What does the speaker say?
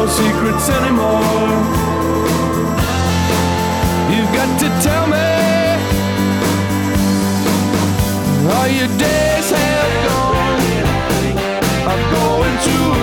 no secrets anymore. You've got to tell me how your days have gone. I'm going to